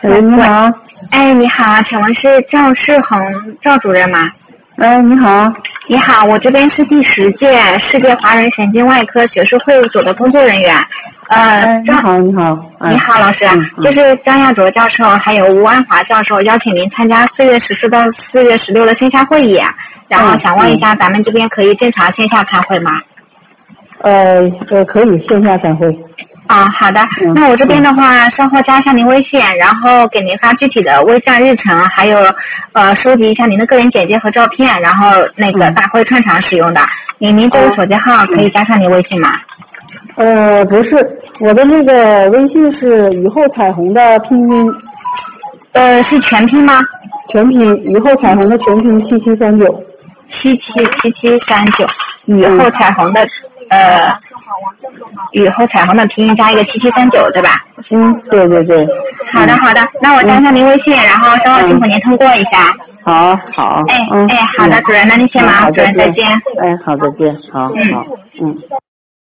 喂，你好。 哎，你好，请问是赵世恒赵主任吗？ 你好。 你好，我这边是第10届世界华人神经外科学术会务组的工作人员。 你好，你好。 你好，老师，就是张亚卓教授还有吴安华教授邀请您参加4月14到4月16的线下会议，然后想问一下，咱们这边可以正常线下开会吗？ 可以线下开会。 好的，那我这边的话，稍后加一下您微信，然后给您发具体的微站日程，还有收集一下您的个人简介和照片，然后那个大会串场使用的。您这个手机号可以加上您微信吗？ 不是，我的那个微信是雨后彩虹的拼音。 是全拼吗？ 全拼，雨后彩虹的全拼7739。 7739，雨后彩虹的雨后彩虹的拼音加一个7739，对吧？ 对对对。 好的好的，那我加上您微信，然后稍后辛苦您通过一下。 好。 好的，主任，那您先忙，主任再见。 好，再见。好。